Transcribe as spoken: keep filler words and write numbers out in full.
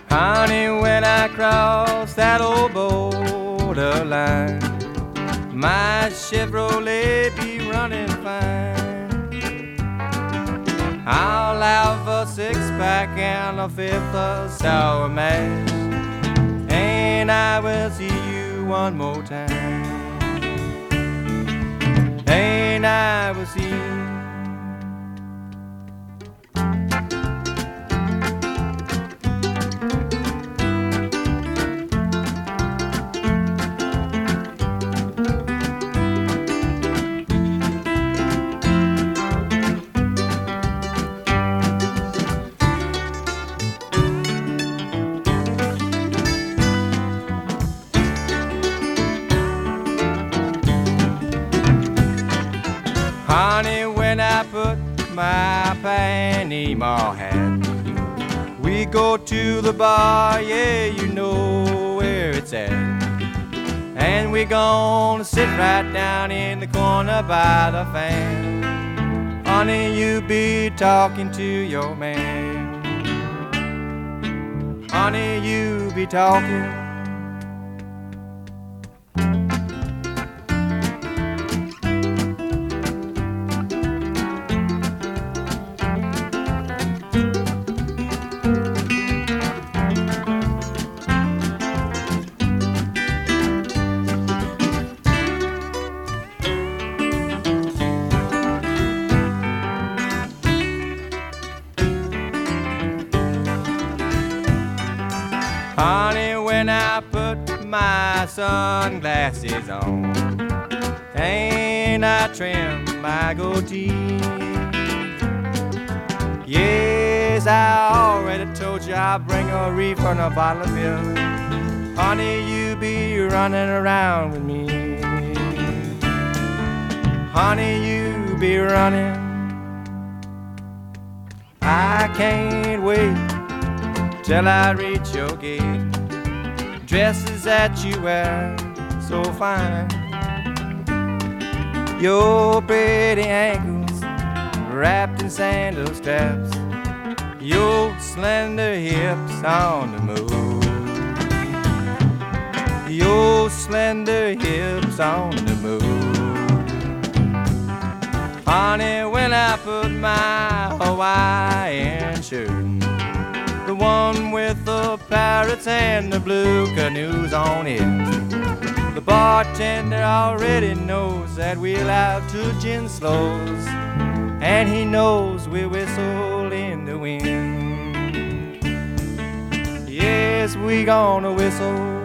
Honey, when I cross that old borderline, my Chevrolet be running fine. I'll have a six-pack and a fifth of sour mash, and I will see you one more time. And I will see you. Honey, when I put my Panama hat, we go to the bar, yeah, you know where it's at. And we gonna sit right down in the corner by the fan. Honey, you be talking to your man. Honey, you be talking. Honey, when I put my sunglasses on and I trim my goatee, yes, I already told you I'll bring a reefer and a bottle of beer. Honey, you be running around with me. Honey, you be running. I can't wait till I reach your gate. Dresses that you wear so fine, your pretty ankles wrapped in sandal straps, your slender hips on the move, your slender hips on the move. Honey, when I put my Hawaiian shirt, the one with the parrots and the blue canoes on it, the bartender already knows that we'll have two gin slows, and he knows we whistle in the wind. Yes, we gonna whistle